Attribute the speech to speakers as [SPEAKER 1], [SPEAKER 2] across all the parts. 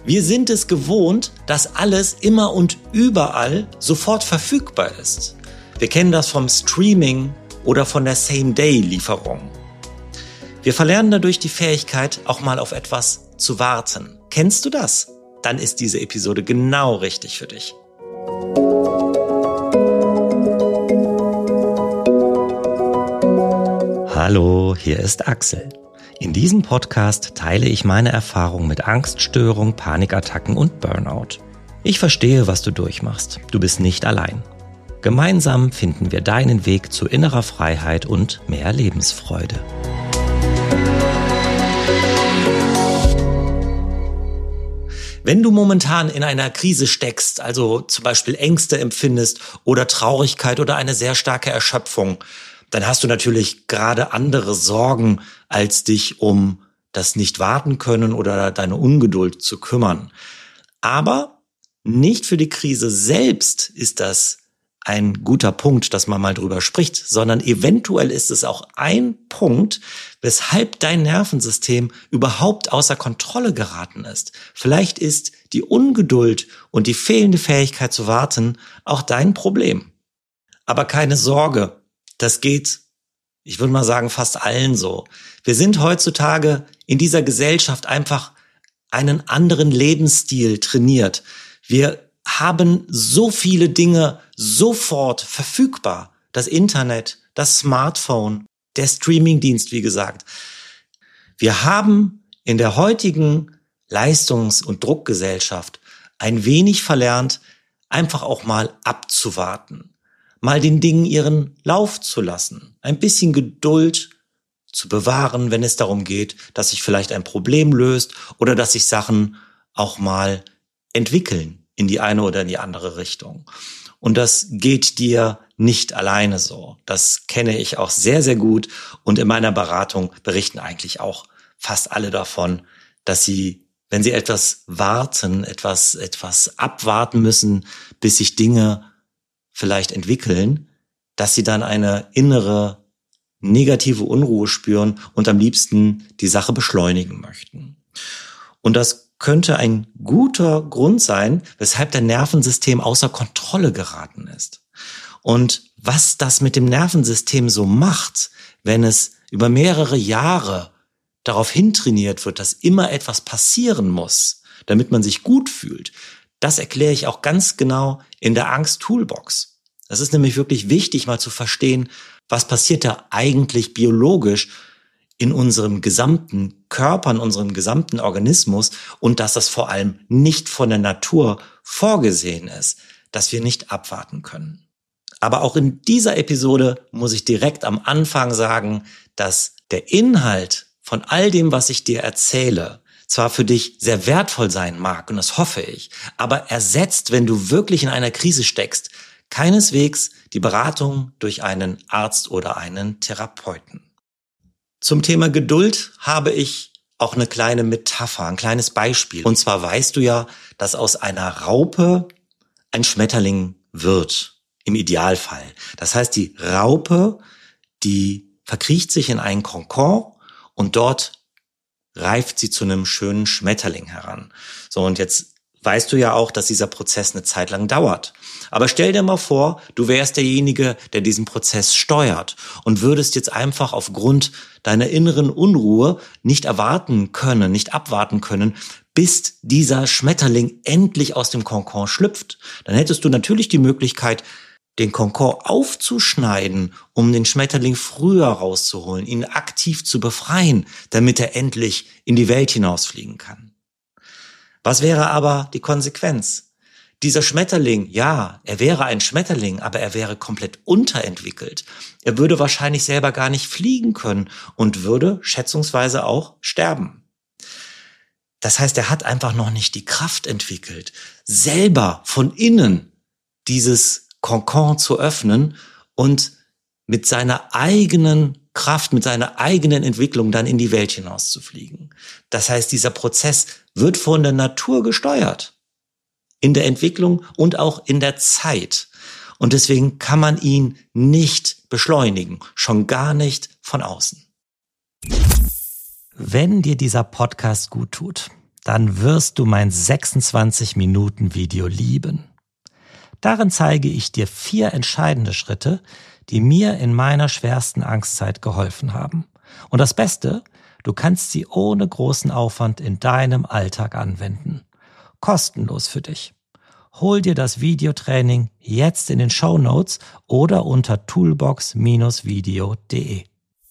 [SPEAKER 1] Wir sind es gewohnt, dass alles immer und überall sofort verfügbar ist. Wir kennen das vom Streaming oder von der Same-Day-Lieferung. Wir verlernen dadurch die Fähigkeit, auch mal auf etwas zu warten. Kennst du das? Dann ist diese Episode genau richtig für dich. Hallo, hier ist Axel. In diesem Podcast teile ich meine Erfahrungen mit Angststörung, Panikattacken und Burnout. Ich verstehe, was du durchmachst. Du bist nicht allein. Gemeinsam finden wir deinen Weg zu innerer Freiheit und mehr Lebensfreude. Wenn du momentan in einer Krise steckst, also zum Beispiel Ängste empfindest oder Traurigkeit oder eine sehr starke Erschöpfung, dann hast du natürlich gerade andere Sorgen, als dich um das Nicht-Warten-Können oder deine Ungeduld zu kümmern. Aber nicht für die Krise selbst ist das ein guter Punkt, dass man mal drüber spricht, sondern eventuell ist es auch ein Punkt, weshalb dein Nervensystem überhaupt außer Kontrolle geraten ist. Vielleicht ist die Ungeduld und die fehlende Fähigkeit zu warten auch dein Problem. Aber keine Sorge. Das geht, ich würde mal sagen, fast allen so. Wir sind heutzutage in dieser Gesellschaft einfach einen anderen Lebensstil trainiert. Wir haben so viele Dinge sofort verfügbar. Das Internet, das Smartphone, der Streamingdienst, wie gesagt. Wir haben in der heutigen Leistungs- und Druckgesellschaft ein wenig verlernt, einfach auch mal abzuwarten. Mal den Dingen ihren Lauf zu lassen, ein bisschen Geduld zu bewahren, wenn es darum geht, dass sich vielleicht ein Problem löst oder dass sich Sachen auch mal entwickeln in die eine oder in die andere Richtung. Und das geht dir nicht alleine so. Das kenne ich auch sehr, sehr gut. Und in meiner Beratung berichten eigentlich auch fast alle davon, dass sie, wenn sie etwas warten, etwas abwarten müssen, bis sich Dinge vielleicht entwickeln, dass sie dann eine innere negative Unruhe spüren und am liebsten die Sache beschleunigen möchten. Und das könnte ein guter Grund sein, weshalb dein Nervensystem außer Kontrolle geraten ist. Und was das mit dem Nervensystem so macht, wenn es über mehrere Jahre darauf hintrainiert wird, dass immer etwas passieren muss, damit man sich gut fühlt, das erkläre ich auch ganz genau in der Angst-Toolbox. Es ist nämlich wirklich wichtig, mal zu verstehen, was passiert da eigentlich biologisch in unserem gesamten Körper, in unserem gesamten Organismus und dass das vor allem nicht von der Natur vorgesehen ist, dass wir nicht abwarten können. Aber auch in dieser Episode muss ich direkt am Anfang sagen, dass der Inhalt von all dem, was ich dir erzähle, zwar für dich sehr wertvoll sein mag, und das hoffe ich, aber ersetzt, wenn du wirklich in einer Krise steckst, keineswegs die Beratung durch einen Arzt oder einen Therapeuten. Zum Thema Geduld habe ich auch eine kleine Metapher, ein kleines Beispiel. Und zwar weißt du ja, dass aus einer Raupe ein Schmetterling wird, im Idealfall. Das heißt, die Raupe, die verkriecht sich in einen Kokon und dort reift sie zu einem schönen Schmetterling heran. So, und jetzt weißt du ja auch, dass dieser Prozess eine Zeit lang dauert. Aber stell dir mal vor, du wärst derjenige, der diesen Prozess steuert und würdest jetzt einfach aufgrund deiner inneren Unruhe nicht abwarten können, bis dieser Schmetterling endlich aus dem Kokon schlüpft. Dann hättest du natürlich die Möglichkeit, den Kokon aufzuschneiden, um den Schmetterling früher rauszuholen, ihn aktiv zu befreien, damit er endlich in die Welt hinausfliegen kann. Was wäre aber die Konsequenz? Dieser Schmetterling, ja, er wäre ein Schmetterling, aber er wäre komplett unterentwickelt. Er würde wahrscheinlich selber gar nicht fliegen können und würde schätzungsweise auch sterben. Das heißt, er hat einfach noch nicht die Kraft entwickelt, selber von innen dieses Kokon zu öffnen und mit seiner eigenen Kraft, mit seiner eigenen Entwicklung dann in die Welt hinaus zu fliegen. Das heißt, dieser Prozess wird von der Natur gesteuert. In der Entwicklung und auch in der Zeit. Und deswegen kann man ihn nicht beschleunigen, schon gar nicht von außen. Wenn dir dieser Podcast gut tut, dann wirst du mein 26-Minuten-Video lieben. Darin zeige ich dir 4 entscheidende Schritte, die mir in meiner schwersten Angstzeit geholfen haben. Und das Beste, du kannst sie ohne großen Aufwand in deinem Alltag anwenden. Kostenlos für dich. Hol dir das Videotraining jetzt in den Shownotes oder unter toolbox-video.de.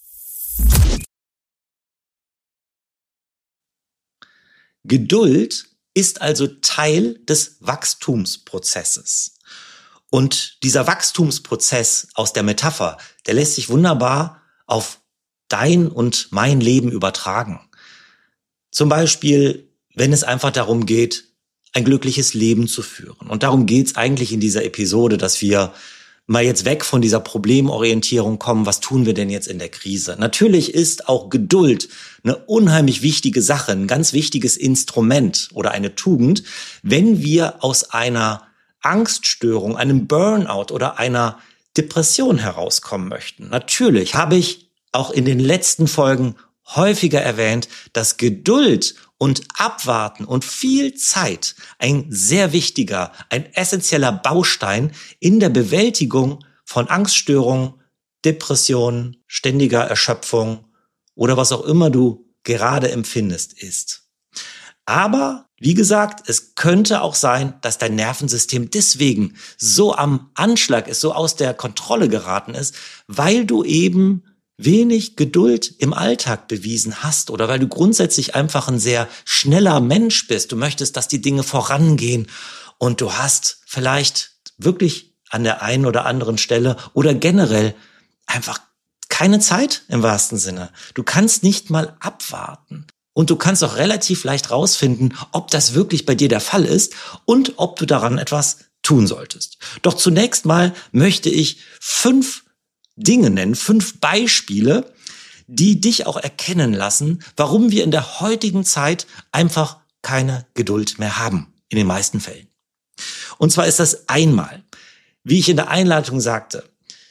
[SPEAKER 1] Geduld ist also Teil des Wachstumsprozesses. Und dieser Wachstumsprozess aus der Metapher, der lässt sich wunderbar auf dein und mein Leben übertragen. Zum Beispiel, wenn es einfach darum geht, ein glückliches Leben zu führen. Und darum geht's eigentlich in dieser Episode, dass wir mal jetzt weg von dieser Problemorientierung kommen. Was tun wir denn jetzt in der Krise? Natürlich ist auch Geduld eine unheimlich wichtige Sache, ein ganz wichtiges Instrument oder eine Tugend, wenn wir aus einer Angststörung, einem Burnout oder einer Depression herauskommen möchten. Natürlich habe ich auch in den letzten Folgen häufiger erwähnt, dass Geduld und Abwarten und viel Zeit ein sehr wichtiger, ein essentieller Baustein in der Bewältigung von Angststörungen, Depressionen, ständiger Erschöpfung oder was auch immer du gerade empfindest ist. Aber, wie gesagt, es könnte auch sein, dass dein Nervensystem deswegen so am Anschlag ist, so aus der Kontrolle geraten ist, weil du eben wenig Geduld im Alltag bewiesen hast oder weil du grundsätzlich einfach ein sehr schneller Mensch bist. Du möchtest, dass die Dinge vorangehen und du hast vielleicht wirklich an der einen oder anderen Stelle oder generell einfach keine Zeit im wahrsten Sinne. Du kannst nicht mal abwarten. Und du kannst auch relativ leicht rausfinden, ob das wirklich bei dir der Fall ist und ob du daran etwas tun solltest. Doch zunächst mal möchte ich 5 Dinge nennen, 5 Beispiele, die dich auch erkennen lassen, warum wir in der heutigen Zeit einfach keine Geduld mehr haben, in den meisten Fällen. Und zwar ist das einmal, wie ich in der Einleitung sagte,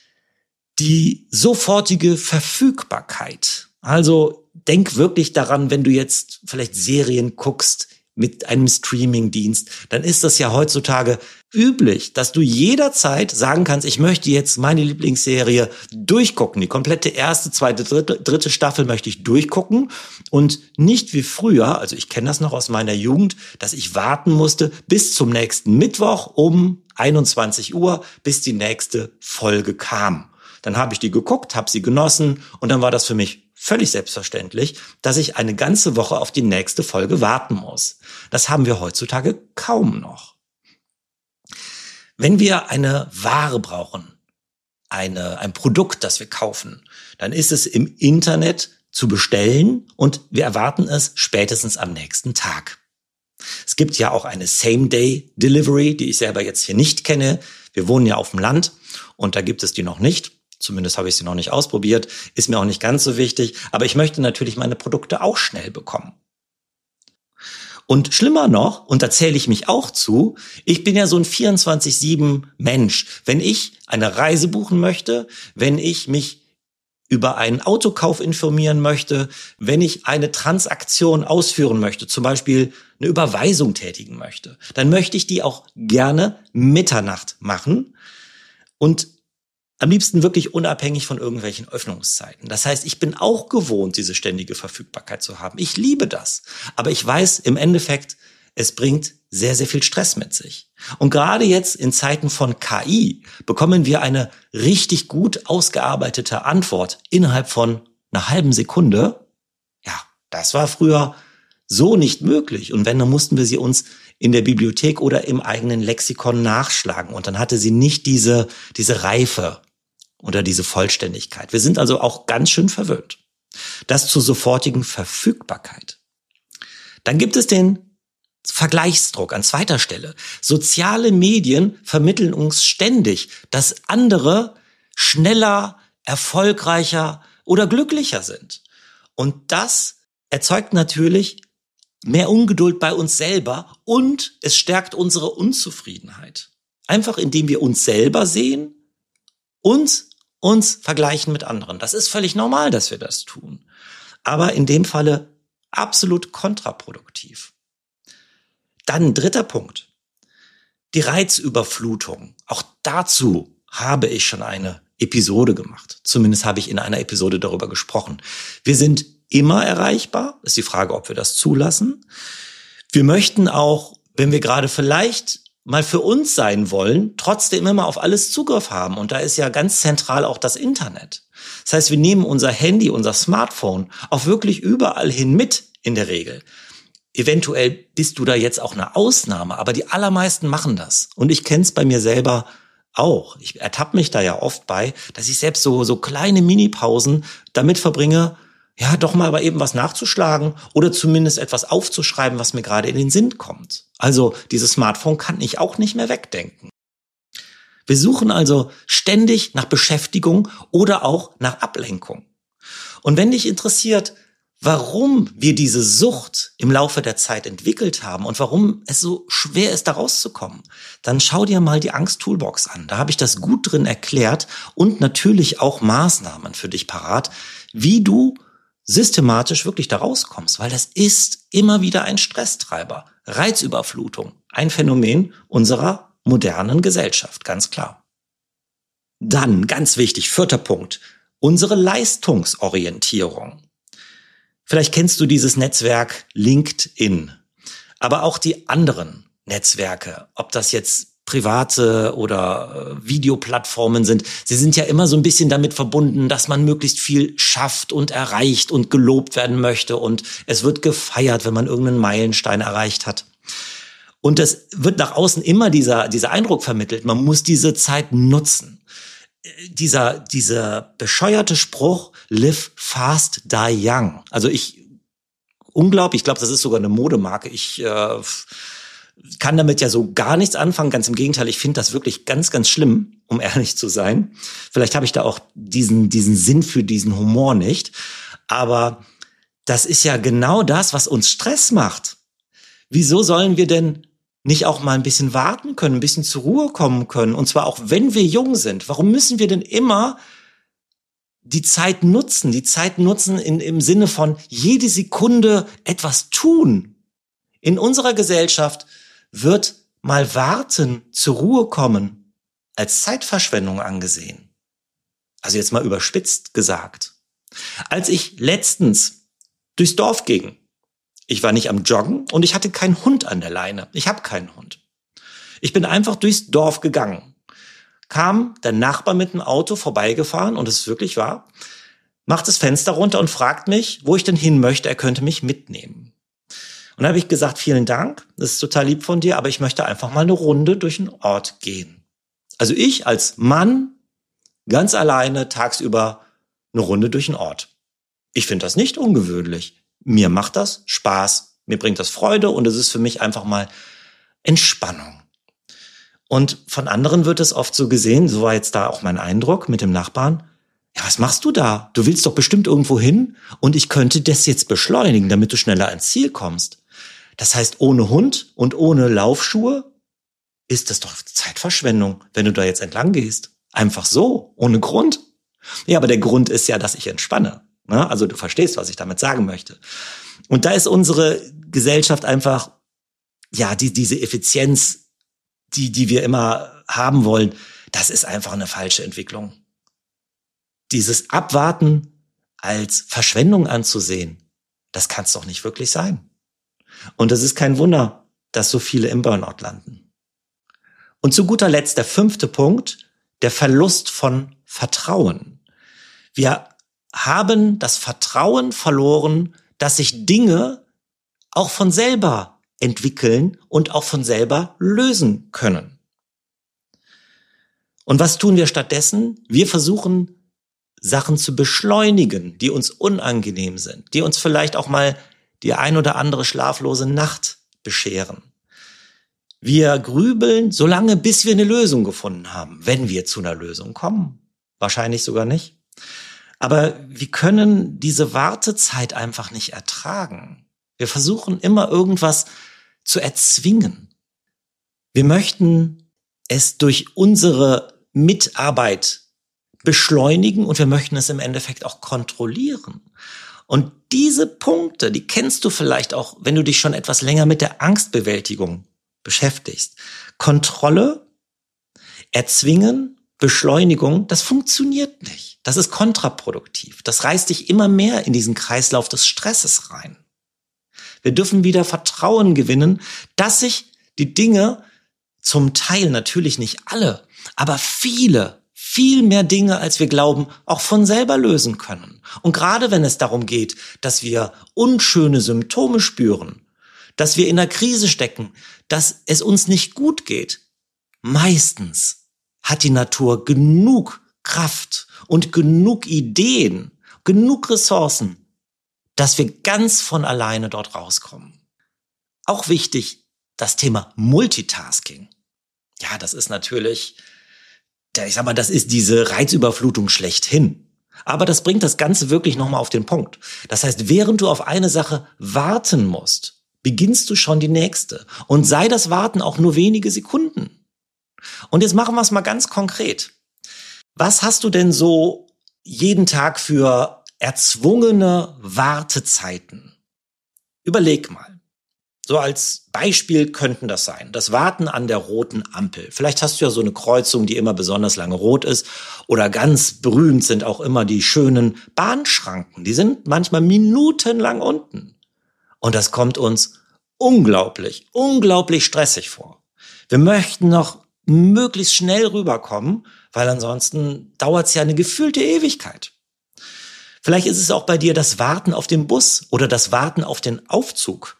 [SPEAKER 1] die sofortige Verfügbarkeit. Also denk wirklich daran, wenn du jetzt vielleicht Serien guckst mit einem Streamingdienst, dann ist das ja heutzutage üblich, dass du jederzeit sagen kannst, ich möchte jetzt meine Lieblingsserie durchgucken. Die komplette erste, zweite, dritte Staffel möchte ich durchgucken und nicht wie früher, also ich kenne das noch aus meiner Jugend, dass ich warten musste bis zum nächsten Mittwoch um 21 Uhr, bis die nächste Folge kam. Dann habe ich die geguckt, habe sie genossen und dann war das für mich völlig selbstverständlich, dass ich eine ganze Woche auf die nächste Folge warten muss. Das haben wir heutzutage kaum noch. Wenn wir eine Ware brauchen, ein Produkt, das wir kaufen, dann ist es im Internet zu bestellen und wir erwarten es spätestens am nächsten Tag. Es gibt ja auch eine Same-Day-Delivery, die ich selber jetzt hier nicht kenne. Wir wohnen ja auf dem Land und da gibt es die noch nicht. Zumindest habe ich sie noch nicht ausprobiert, ist mir auch nicht ganz so wichtig. Aber ich möchte natürlich meine Produkte auch schnell bekommen. Und schlimmer noch, und da zähle ich mich auch zu, ich bin ja so ein 24/7 Mensch. Wenn ich eine Reise buchen möchte, wenn ich mich über einen Autokauf informieren möchte, wenn ich eine Transaktion ausführen möchte, zum Beispiel eine Überweisung tätigen möchte, dann möchte ich die auch gerne Mitternacht machen und am liebsten wirklich unabhängig von irgendwelchen Öffnungszeiten. Das heißt, ich bin auch gewohnt, diese ständige Verfügbarkeit zu haben. Ich liebe das. Aber ich weiß im Endeffekt, es bringt sehr, sehr viel Stress mit sich. Und gerade jetzt in Zeiten von KI bekommen wir eine richtig gut ausgearbeitete Antwort innerhalb von einer halben Sekunde. Ja, das war früher so nicht möglich. Und wenn, dann mussten wir sie uns in der Bibliothek oder im eigenen Lexikon nachschlagen. Und dann hatte sie nicht diese Reife oder diese Vollständigkeit. Wir sind also auch ganz schön verwöhnt. Das zur sofortigen Verfügbarkeit. Dann gibt es den Vergleichsdruck an zweiter Stelle. Soziale Medien vermitteln uns ständig, dass andere schneller, erfolgreicher oder glücklicher sind. Und das erzeugt natürlich mehr Ungeduld bei uns selber und es stärkt unsere Unzufriedenheit. Einfach indem wir uns selber sehen und uns vergleichen mit anderen. Das ist völlig normal, dass wir das tun. Aber in dem Falle absolut kontraproduktiv. Dann 3. Punkt. Die Reizüberflutung. Auch dazu habe ich schon eine Episode gemacht. Zumindest habe ich in einer Episode darüber gesprochen. Wir sind immer erreichbar. Ist die Frage, ob wir das zulassen. Wir möchten auch, wenn wir gerade vielleicht mal für uns sein wollen, trotzdem immer auf alles Zugriff haben. Und da ist ja ganz zentral auch das Internet. Das heißt, wir nehmen unser Handy, unser Smartphone auch wirklich überall hin mit in der Regel. Eventuell bist du da jetzt auch eine Ausnahme, aber die allermeisten machen das. Und ich kenne es bei mir selber auch. Ich ertappe mich da ja oft bei, dass ich selbst so kleine Minipausen damit verbringe, ja, doch mal aber eben was nachzuschlagen oder zumindest etwas aufzuschreiben, was mir gerade in den Sinn kommt. Also dieses Smartphone kann ich auch nicht mehr wegdenken. Wir suchen also ständig nach Beschäftigung oder auch nach Ablenkung. Und wenn dich interessiert, warum wir diese Sucht im Laufe der Zeit entwickelt haben und warum es so schwer ist, da rauszukommen, dann schau dir mal die Angst-Toolbox an. Da habe ich das gut drin erklärt und natürlich auch Maßnahmen für dich parat, wie du systematisch wirklich da rauskommst, weil das ist immer wieder ein Stresstreiber. Reizüberflutung, ein Phänomen unserer modernen Gesellschaft, ganz klar. Dann, ganz wichtig, 4. Punkt, unsere Leistungsorientierung. Vielleicht kennst du dieses Netzwerk LinkedIn, aber auch die anderen Netzwerke, ob das jetzt private oder Videoplattformen sind. Sie sind ja immer so ein bisschen damit verbunden, dass man möglichst viel schafft und erreicht und gelobt werden möchte und es wird gefeiert, wenn man irgendeinen Meilenstein erreicht hat. Und es wird nach außen immer dieser Eindruck vermittelt, man muss diese Zeit nutzen. Dieser bescheuerte Spruch, live fast, die young. Also unglaublich, ich glaube, das ist sogar eine Modemarke. Ich kann damit ja so gar nichts anfangen. Ganz im Gegenteil, ich finde das wirklich ganz, ganz schlimm, um ehrlich zu sein. Vielleicht habe ich da auch diesen Sinn für diesen Humor nicht. Aber das ist ja genau das, was uns Stress macht. Wieso sollen wir denn nicht auch mal ein bisschen warten können, ein bisschen zur Ruhe kommen können? Und zwar auch, wenn wir jung sind. Warum müssen wir denn immer die Zeit nutzen? Die Zeit nutzen im Sinne von jede Sekunde etwas tun. In unserer Gesellschaft wird mal warten, zur Ruhe kommen, als Zeitverschwendung angesehen. Also jetzt mal überspitzt gesagt. Als ich letztens durchs Dorf ging, ich war nicht am Joggen und ich hatte keinen Hund an der Leine. Ich habe keinen Hund. Ich bin einfach durchs Dorf gegangen. Kam der Nachbar mit dem Auto vorbeigefahren, und es ist wirklich wahr, macht das Fenster runter und fragt mich, wo ich denn hin möchte, er könnte mich mitnehmen. Und dann habe ich gesagt, vielen Dank, das ist total lieb von dir, aber ich möchte einfach mal eine Runde durch den Ort gehen. Also ich als Mann, ganz alleine, tagsüber eine Runde durch den Ort. Ich finde das nicht ungewöhnlich. Mir macht das Spaß, mir bringt das Freude und es ist für mich einfach mal Entspannung. Und von anderen wird es oft so gesehen, so war jetzt da auch mein Eindruck mit dem Nachbarn, ja, was machst du da? Du willst doch bestimmt irgendwo hin und ich könnte das jetzt beschleunigen, damit du schneller ans Ziel kommst. Das heißt, ohne Hund und ohne Laufschuhe ist das doch Zeitverschwendung, wenn du da jetzt entlang gehst. Einfach so, ohne Grund. Ja, aber der Grund ist ja, dass ich entspanne. Also du verstehst, was ich damit sagen möchte. Und da ist unsere Gesellschaft einfach, ja, diese Effizienz, die wir immer haben wollen, das ist einfach eine falsche Entwicklung. Dieses Abwarten als Verschwendung anzusehen, das kann es doch nicht wirklich sein. Und es ist kein Wunder, dass so viele im Burnout landen. Und zu guter Letzt der 5. Punkt, der Verlust von Vertrauen. Wir haben das Vertrauen verloren, dass sich Dinge auch von selber entwickeln und auch von selber lösen können. Und was tun wir stattdessen? Wir versuchen, Sachen zu beschleunigen, die uns unangenehm sind, die uns vielleicht auch mal die ein oder andere schlaflose Nacht bescheren. Wir grübeln so lange, bis wir eine Lösung gefunden haben, wenn wir zu einer Lösung kommen. Wahrscheinlich sogar nicht. Aber wir können diese Wartezeit einfach nicht ertragen. Wir versuchen immer irgendwas zu erzwingen. Wir möchten es durch unsere Mitarbeit beschleunigen und wir möchten es im Endeffekt auch kontrollieren. Und diese Punkte, die kennst du vielleicht auch, wenn du dich schon etwas länger mit der Angstbewältigung beschäftigst. Kontrolle, Erzwingen, Beschleunigung, das funktioniert nicht. Das ist kontraproduktiv. Das reißt dich immer mehr in diesen Kreislauf des Stresses rein. Wir dürfen wieder Vertrauen gewinnen, dass sich die Dinge, zum Teil natürlich nicht alle, aber viel mehr Dinge, als wir glauben, auch von selber lösen können. Und gerade wenn es darum geht, dass wir unschöne Symptome spüren, dass wir in einer Krise stecken, dass es uns nicht gut geht, meistens hat die Natur genug Kraft und genug Ideen, genug Ressourcen, dass wir ganz von alleine dort rauskommen. Auch wichtig, das Thema Multitasking. Ja, das ist natürlich, das ist diese Reizüberflutung schlechthin. Aber das bringt das Ganze wirklich nochmal auf den Punkt. Das heißt, während du auf eine Sache warten musst, beginnst du schon die nächste. Und sei das Warten auch nur wenige Sekunden. Und jetzt machen wir es mal ganz konkret. Was hast du denn so jeden Tag für erzwungene Wartezeiten? Überleg mal. So als Beispiel könnten das sein. Das Warten an der roten Ampel. Vielleicht hast du ja so eine Kreuzung, die immer besonders lange rot ist. Oder ganz berühmt sind auch immer die schönen Bahnschranken. Die sind manchmal minutenlang unten. Und das kommt uns unglaublich stressig vor. Wir möchten noch möglichst schnell rüberkommen, weil ansonsten dauert es ja eine gefühlte Ewigkeit. Vielleicht ist es auch bei dir das Warten auf den Bus oder das Warten auf den Aufzug.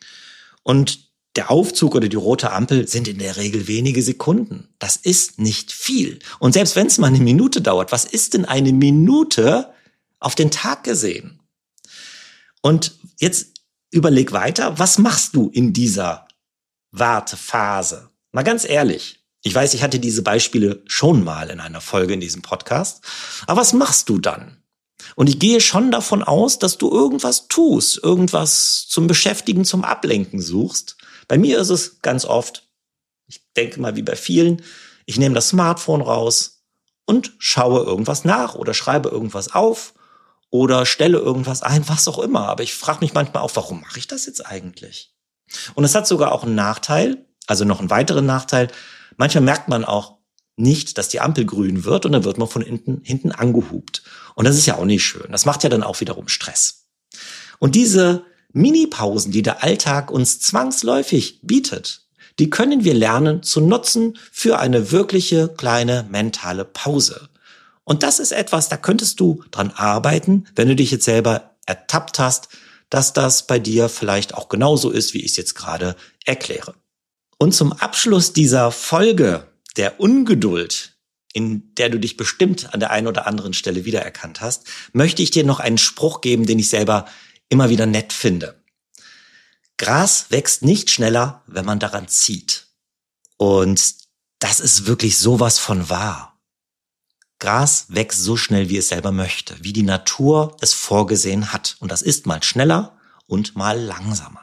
[SPEAKER 1] Und der Aufzug oder die rote Ampel sind in der Regel wenige Sekunden. Das ist nicht viel. Und selbst wenn es mal eine Minute dauert, was ist denn eine Minute auf den Tag gesehen? Und jetzt überleg weiter, was machst du in dieser Wartephase? Mal ganz ehrlich, ich weiß, ich hatte diese Beispiele schon mal in einer Folge in diesem Podcast. Aber was machst du dann? Und ich gehe schon davon aus, dass du irgendwas tust, irgendwas zum Beschäftigen, zum Ablenken suchst. Bei mir ist es ganz oft, ich denke mal wie bei vielen, ich nehme das Smartphone raus und schaue irgendwas nach oder schreibe irgendwas auf oder stelle irgendwas ein, was auch immer. Aber ich frage mich manchmal auch, warum mache ich das jetzt eigentlich? Und es hat sogar auch einen Nachteil, also noch einen weiteren Nachteil. Manchmal merkt man auch nicht, dass die Ampel grün wird und dann wird man von hinten angehupt. Und das ist ja auch nicht schön. Das macht ja dann auch wiederum Stress. Und diese Mini-Pausen, die der Alltag uns zwangsläufig bietet, die können wir lernen zu nutzen für eine wirkliche kleine mentale Pause. Und das ist etwas, da könntest du dran arbeiten, wenn du dich jetzt selber ertappt hast, dass das bei dir vielleicht auch genauso ist, wie ich es jetzt gerade erkläre. Und zum Abschluss dieser Folge der Ungeduld, in der du dich bestimmt an der einen oder anderen Stelle wiedererkannt hast, möchte ich dir noch einen Spruch geben, den ich selber immer wieder nett finde. Gras wächst nicht schneller, wenn man daran zieht. Und das ist wirklich sowas von wahr. Gras wächst so schnell, wie es selber möchte, wie die Natur es vorgesehen hat. Und das ist mal schneller und mal langsamer.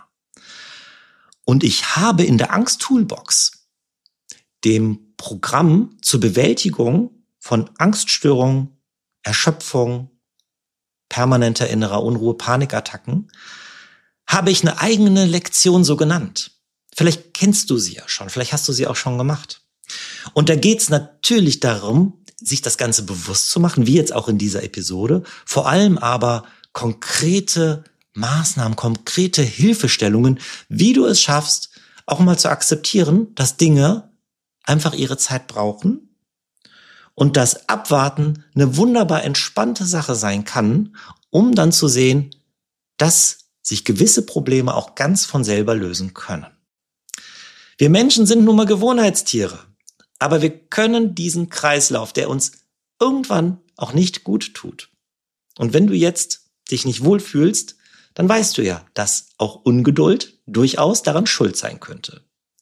[SPEAKER 1] Und ich habe in der Angst-Toolbox, dem Programm zur Bewältigung von Angststörungen, Erschöpfung, permanenter innerer Unruhe, Panikattacken, habe ich eine eigene Lektion so genannt. Vielleicht kennst du sie ja schon, vielleicht hast du sie auch schon gemacht. Und da geht es natürlich darum, sich das Ganze bewusst zu machen, wie jetzt auch in dieser Episode, vor allem aber konkrete Maßnahmen, konkrete Hilfestellungen, wie du es schaffst, auch mal zu akzeptieren, dass Dinge einfach ihre Zeit brauchen und dass Abwarten eine wunderbar entspannte Sache sein kann, um dann zu sehen, dass sich gewisse Probleme auch ganz von selber lösen können. Wir Menschen sind nun mal Gewohnheitstiere, aber wir können diesen Kreislauf, der uns irgendwann auch nicht gut tut. Und wenn du jetzt dich nicht wohlfühlst, dann weißt du ja, dass auch Ungeduld durchaus daran schuld sein könnte.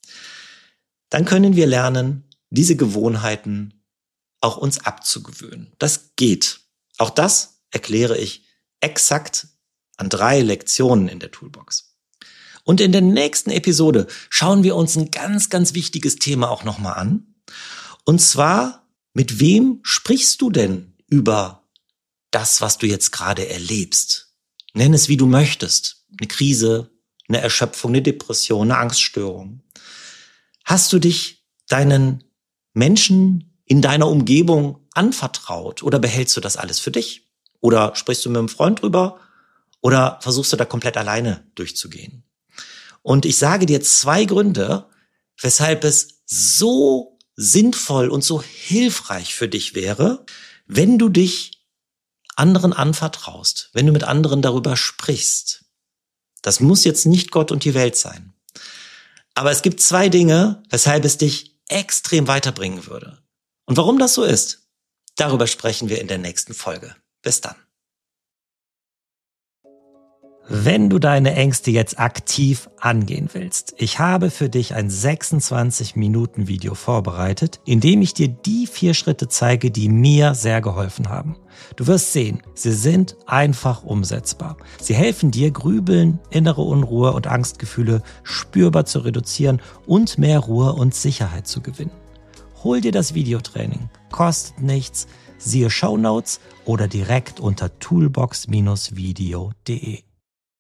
[SPEAKER 1] Dann können wir lernen, diese Gewohnheiten auch uns abzugewöhnen. Das geht. Auch das erkläre ich exakt an 3 Lektionen in der Toolbox. Und in der nächsten Episode schauen wir uns ein ganz, ganz wichtiges Thema auch nochmal an. Und zwar, mit wem sprichst du denn über das, was du jetzt gerade erlebst? Nenn es, wie du möchtest. Eine Krise, eine Erschöpfung, eine Depression, eine Angststörung. Hast du dich deinen Menschen in deiner Umgebung anvertraut oder behältst du das alles für dich? Oder sprichst du mit einem Freund drüber oder versuchst du da komplett alleine durchzugehen? Und ich sage dir 2 Gründe, weshalb es so sinnvoll und so hilfreich für dich wäre, wenn du dich anderen anvertraust, wenn du mit anderen darüber sprichst. Das muss jetzt nicht Gott und die Welt sein. Aber es gibt 2 Dinge, weshalb es dich extrem weiterbringen würde. Und warum das so ist, darüber sprechen wir in der nächsten Folge. Bis dann. Wenn du deine Ängste jetzt aktiv angehen willst, ich habe für dich ein 26-Minuten-Video vorbereitet, in dem ich dir die 4 Schritte zeige, die mir sehr geholfen haben. Du wirst sehen, sie sind einfach umsetzbar. Sie helfen dir, Grübeln, innere Unruhe und Angstgefühle spürbar zu reduzieren und mehr Ruhe und Sicherheit zu gewinnen. Hol dir das Videotraining, kostet nichts, siehe Shownotes oder direkt unter toolbox-video.de.